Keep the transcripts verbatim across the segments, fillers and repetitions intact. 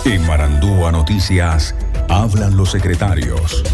En Marandúa Noticias, hablan los secretarios.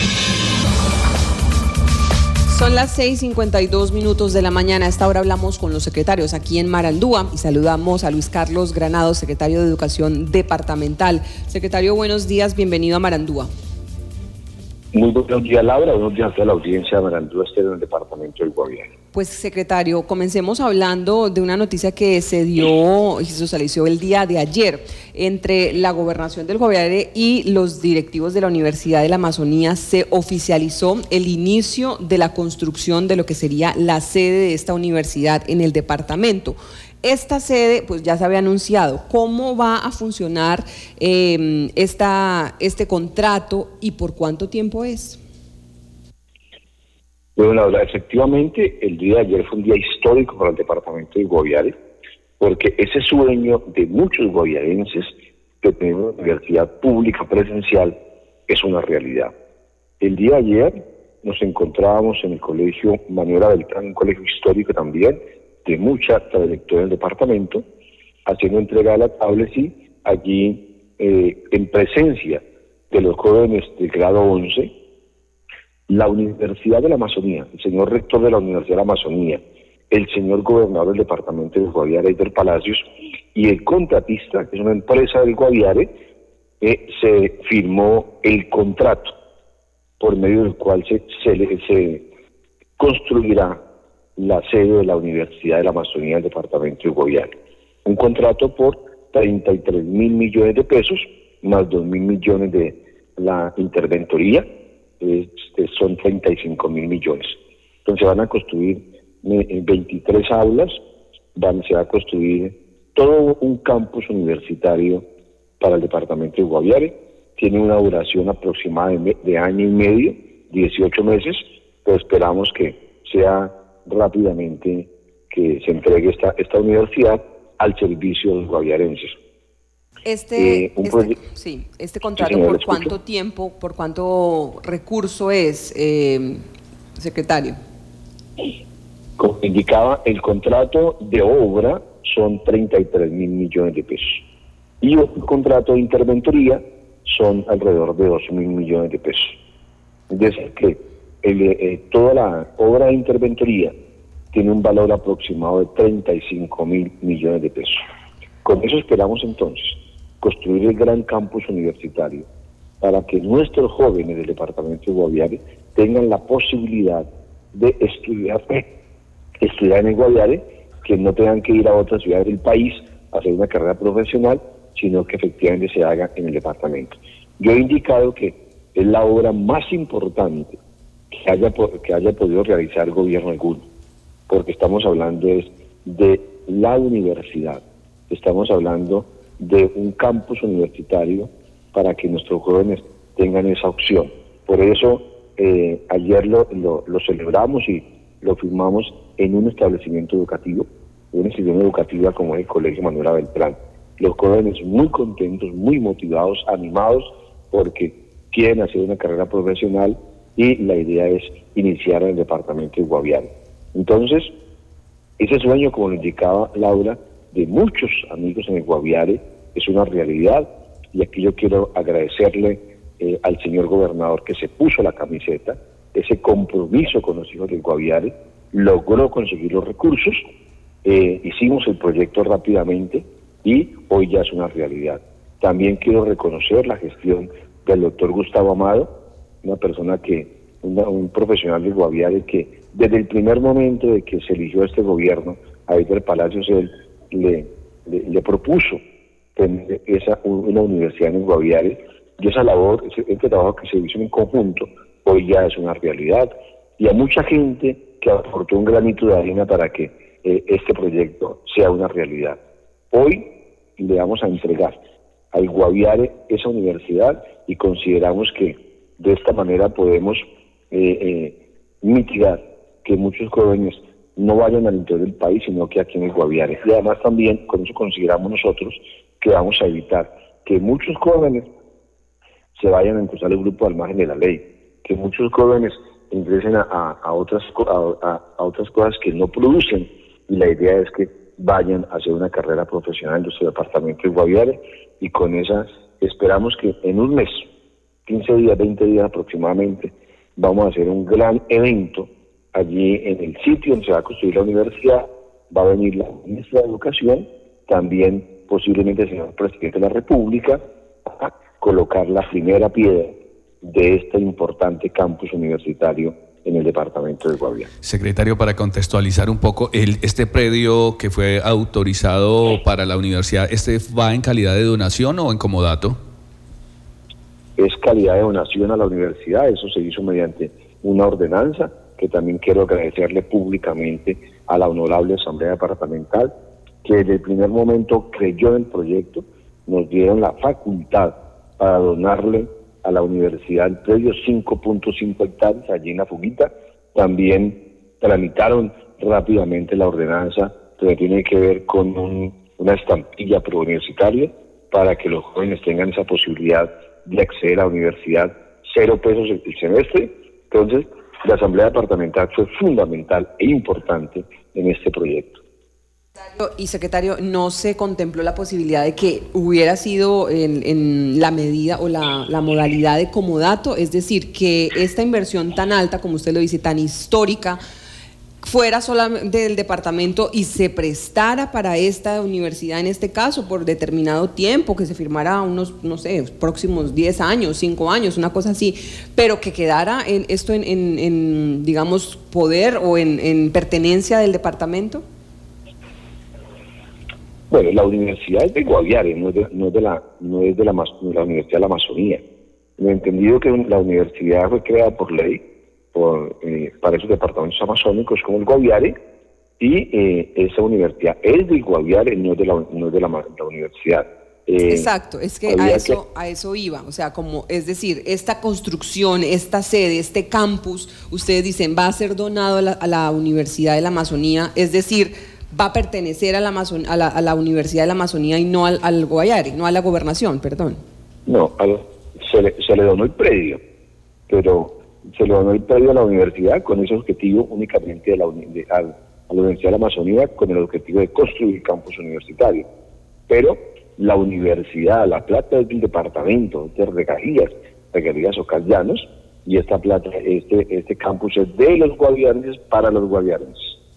Son las seis y cincuenta y dos minutos de la mañana. A esta hora hablamos con los secretarios aquí en Marandúa y saludamos a Luis Carlos Granados, secretario de Educación Departamental. Secretario, buenos días, bienvenido a Marandúa. Muy buenos días, Laura, buenos días a toda la audiencia de Marandúa, este en el departamento del Guaviare. Pues, secretario, comencemos hablando de una noticia que se dio y se socializó el día de ayer entre la gobernación del Guaviare y los directivos de la Universidad de la Amazonía. Se oficializó el inicio de la construcción de lo que sería la sede de esta universidad en el departamento. Esta sede, pues ya se había anunciado. ¿Cómo va a funcionar eh, esta, este contrato y por cuánto tiempo es? Bueno, la verdad, efectivamente, el día de ayer fue un día histórico para el departamento de Guaviare, porque ese sueño de muchos guaviarenses de tener una universidad pública presencial es una realidad. El día de ayer nos encontrábamos en el colegio Manuela Beltrán, un colegio histórico también, de mucha trayectoria del departamento, haciendo entrega de la tablet y allí eh, en presencia de los jóvenes del grado once, la Universidad de la Amazonía, el señor rector de la Universidad de la Amazonía, el señor gobernador del departamento del Guaviare, Eider Palacios, y el contratista, que es una empresa del Guaviare, eh, se firmó el contrato por medio del cual se, se, se construirá la sede de la Universidad de la Amazonía del departamento del Guaviare. Un contrato por treinta y tres mil millones de pesos, más dos mil millones de la interventoría, este, son treinta y cinco mil millones. Entonces van a construir veintitrés aulas, van, se va a construir todo un campus universitario para el departamento de Guaviare. Tiene una duración aproximada de, de año y medio, dieciocho meses, pero esperamos que sea rápidamente que se entregue esta, esta universidad al servicio de los guaviarenses. Este, eh, este, sí, este contrato, sí, señor, ¿por cuánto tiempo, por cuánto recurso es, eh, secretario? Como indicaba, el contrato de obra son treinta y tres mil millones de pesos y el contrato de interventoría son alrededor de dos mil millones de pesos. Es decir, que el, eh, toda la obra de interventoría tiene un valor aproximado de treinta y cinco mil millones de pesos. Con eso esperamos entonces construir el gran campus universitario para que nuestros jóvenes del departamento de Guaviare tengan la posibilidad de estudiar, estudiar en el Guaviare, que no tengan que ir a otras ciudades del país a hacer una carrera profesional, sino que efectivamente se haga en el departamento. Yo he indicado que es la obra más importante que haya, que haya podido realizar el gobierno alguno, porque estamos hablando es de la universidad, estamos hablando de un campus universitario para que nuestros jóvenes tengan esa opción. Por eso eh, ayer lo, lo, lo celebramos y lo firmamos en un establecimiento educativo, una institución educativa como es el Colegio Manuela Beltrán. Los jóvenes muy contentos, muy motivados, animados, porque quieren hacer una carrera profesional y la idea es iniciar en el departamento de Guaviare. Entonces, ese sueño, como lo indicaba Laura, de muchos amigos en el Guaviare, es una realidad, y aquí yo quiero agradecerle eh, al señor gobernador que se puso la camiseta, ese compromiso con los hijos del Guaviare, logró conseguir los recursos, eh, hicimos el proyecto rápidamente y hoy ya es una realidad. También quiero reconocer la gestión del doctor Gustavo Amado, una persona que, una, un profesional del Guaviare que desde el primer momento de que se eligió este gobierno, a Eider Palacios, él le, le, le propuso tener esa, una universidad en el Guaviare, y esa labor, ese, este trabajo que se hizo en conjunto, hoy ya es una realidad, y a mucha gente que aportó un granito de arena para que eh, este proyecto sea una realidad. Hoy le vamos a entregar al Guaviare esa universidad y consideramos que de esta manera podemos eh, eh, mitigar que muchos jóvenes no vayan al interior del país, sino que aquí en el Guaviare. Y además también, con eso consideramos nosotros que vamos a evitar que muchos jóvenes se vayan a impulsar el grupo al margen de la ley, que muchos jóvenes ingresen a, a, a, otras, a, a otras cosas que no producen, y la idea es que vayan a hacer una carrera profesional en nuestro departamento de Guaviare, y con esa esperamos que en un mes, quince días, veinte días aproximadamente, vamos a hacer un gran evento allí en el sitio donde se va a construir la universidad. Va a venir la ministra de Educación, también posiblemente el señor presidente de la República, a colocar la primera piedra de este importante campus universitario en el departamento de Guaviare. Secretario, para contextualizar un poco, el, este predio que fue autorizado para la universidad, ¿este va en calidad de donación o en comodato? Es calidad de donación a la universidad, eso se hizo mediante una ordenanza, que también quiero agradecerle públicamente a la honorable Asamblea Departamental, que desde el primer momento creyó en el proyecto, nos dieron la facultad para donarle a la universidad el predio, cinco punto cinco hectáreas allí en La Fuguita. También tramitaron rápidamente la ordenanza que tiene que ver con un, una estampilla preuniversitaria para que los jóvenes tengan esa posibilidad de acceder a la universidad, cero pesos el, el semestre. Entonces, la Asamblea Departamental fue fundamental e importante en este proyecto. Y secretario, ¿no se contempló la posibilidad de que hubiera sido en, en la medida o la, la modalidad de comodato? Es decir, que esta inversión tan alta, como usted lo dice, tan histórica, fuera solamente del departamento y se prestara para esta universidad en este caso por determinado tiempo, que se firmara unos, no sé, próximos diez años, cinco años, una cosa así, pero que quedara en, esto en, en, en, digamos, poder o en, en pertenencia del departamento? Bueno, la universidad es de Guaviare, no es de, no es de, la, no es de la, de la Universidad de la Amazonía. Me he entendido que la universidad fue creada por ley por, eh, para esos departamentos amazónicos como el Guaviare, y eh, esa universidad es de Guaviare, no es de la, no es de la, la universidad. Eh, Exacto, es que a eso, que a eso iba, o sea, como, es decir, esta construcción, esta sede, este campus, ustedes dicen, va a ser donado a la, a la Universidad de la Amazonía, es decir, va a pertenecer a la, Amazon, a la, a la Universidad de la Amazonía y no al, al Guaviare, no a la gobernación, perdón. No, al, se, le, se le donó el predio, pero se le donó el predio a la universidad con ese objetivo únicamente de la, de, a, a la Universidad de la Amazonía, con el objetivo de construir campus universitario. Pero la universidad, la plata es del departamento, de regalías, regalías Ocallanos, y esta plata, este, este campus es de los guaviarenses para los guaviarenses.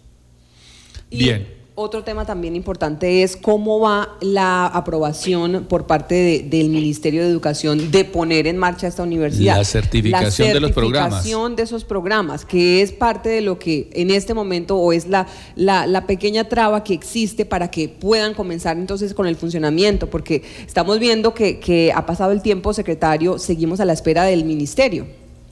Y Bien. Otro tema también importante es cómo va la aprobación por parte de, del Ministerio de Educación de poner en marcha esta universidad. La certificación, la certificación de los programas. La certificación de esos programas, que es parte de lo que en este momento, o es la, la, la pequeña traba que existe para que puedan comenzar entonces con el funcionamiento, porque estamos viendo que, que ha pasado el tiempo, secretario, seguimos a la espera del Ministerio.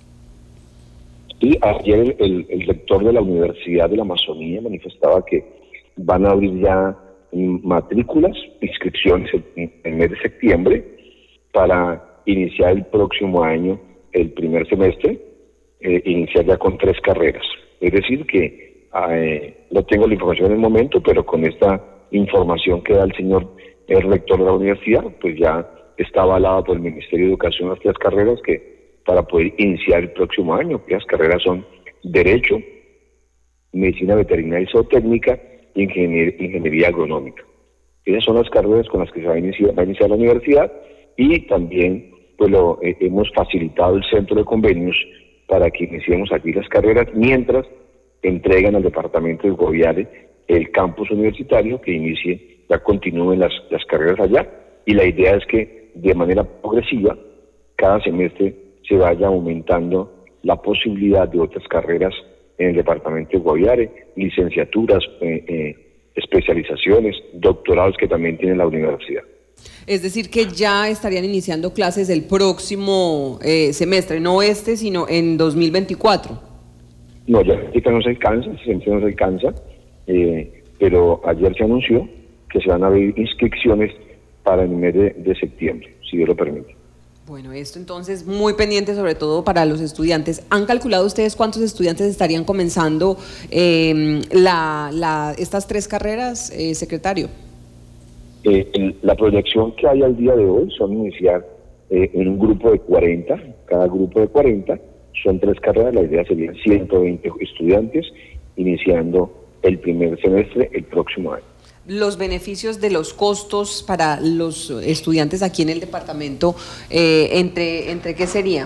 Sí, ayer el, el rector de la Universidad de la Amazonía manifestaba que van a abrir ya matrículas, inscripciones en el mes de septiembre para iniciar el próximo año, el primer semestre, eh, iniciar ya con tres carreras. Es decir que eh, no tengo la información en el momento, pero con esta información que da el señor el rector de la universidad, pues ya está avalada por el Ministerio de Educación las tres carreras que para poder iniciar el próximo año. Las carreras son Derecho, Medicina Veterinaria y Zootécnica y Ingenier Ingeniería Agronómica. Esas son las carreras con las que se va a iniciar, va a iniciar la universidad, y también pues lo, eh, hemos facilitado el centro de convenios para que iniciemos aquí las carreras mientras entregan al departamento de Guaviare el campus universitario que inicie, ya continúen las, las carreras allá, y la idea es que de manera progresiva cada semestre se vaya aumentando la posibilidad de otras carreras en el departamento de Guaviare, licenciaturas, eh, eh, especializaciones, doctorados que también tiene la universidad. Es decir, que ya estarían iniciando clases el próximo eh, semestre, no este, sino en dos mil veinticuatro. No, ya no se alcanza, siempre no se alcanza, eh, pero ayer se anunció que se van a abrir inscripciones para el mes de, de septiembre, si Dios lo permite. Bueno, esto entonces muy pendiente sobre todo para los estudiantes. ¿Han calculado ustedes cuántos estudiantes estarían comenzando eh, la, la, estas tres carreras, eh, secretario? Eh, el, la proyección que hay al día de hoy son iniciar eh, en un grupo de cuarenta, cada grupo de cuarenta, son tres carreras, la idea serían ciento veinte estudiantes iniciando el primer semestre el próximo año. los beneficios de los costos para los estudiantes aquí en el departamento, eh, ¿entre, entre qué sería?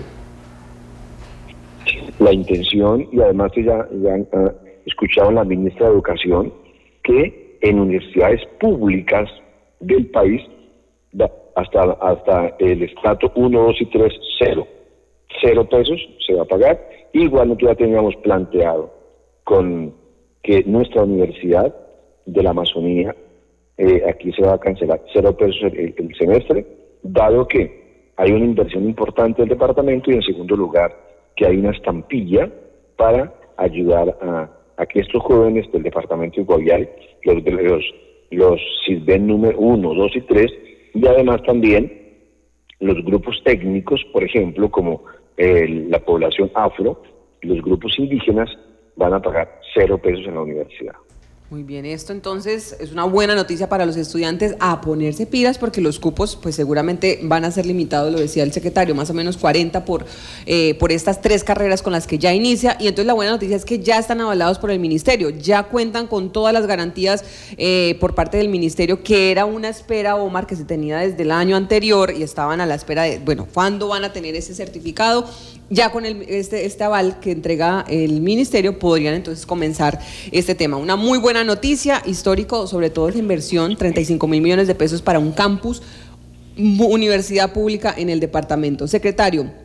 La intención, y además ya, ya uh, escucharon la ministra de Educación, que en universidades públicas del país, hasta, hasta el estrato uno, dos y tres, cero. Cero pesos se va a pagar. Igual nosotros ya teníamos planteado con que nuestra universidad de la Amazonía, eh, aquí se va a cancelar cero pesos el, el semestre, dado que hay una inversión importante del departamento, y en segundo lugar, que hay una estampilla para ayudar a, a que estos jóvenes del departamento de Guaviare, los, los, los SISBEN número uno, dos y tres, y además también los grupos técnicos, por ejemplo, como eh, la población afro, los grupos indígenas, van a pagar cero pesos en la universidad. Muy bien, esto entonces es una buena noticia para los estudiantes, a ponerse pilas, porque los cupos pues seguramente van a ser limitados, lo decía el secretario, más o menos cuarenta por, eh, por estas tres carreras con las que ya inicia. Y entonces la buena noticia es que ya están avalados por el ministerio, ya cuentan con todas las garantías eh, por parte del ministerio, que era una espera, Omar, que se tenía desde el año anterior, y estaban a la espera de, bueno, ¿cuándo van a tener ese certificado? Ya con el, este, este aval que entrega el ministerio podrían entonces comenzar este tema. Una muy buena noticia, histórico, sobre todo la inversión, treinta y cinco mil millones de pesos para un campus, universidad pública en el departamento. Secretario,